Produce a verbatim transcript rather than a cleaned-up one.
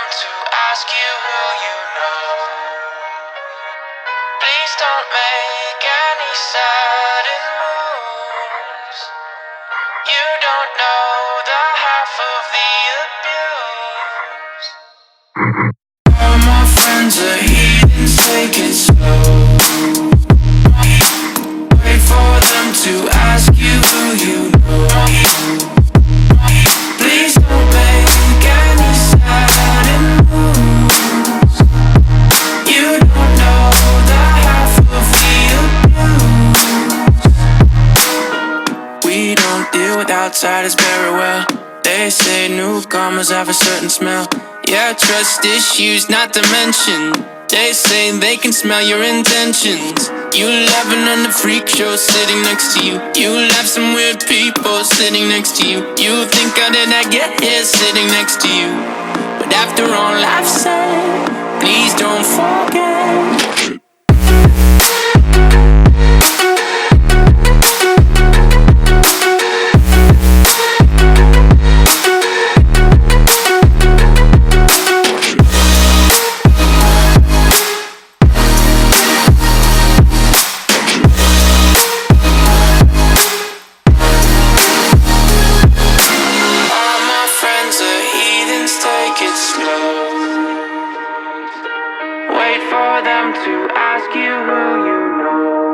to ask you who you know. Please don't make any sudden moves. You don't know the half of the abuse. All my friends are heathens, take it slow. Wait for them to ask you who you know. Please don't make any sudden moves. You don't know the half of the abuse. We don't deal with outsiders very well. They say newcomers have a certain smell. Yeah, trust issues not to mention. They say they can smell your intentions. You laughing on the freak show sitting next to you. You laugh some weird people sitting next to you. You think how did I get here sitting next to you? But after all I've said, please don't forget. Take it slow. Wait for them to ask you who you know.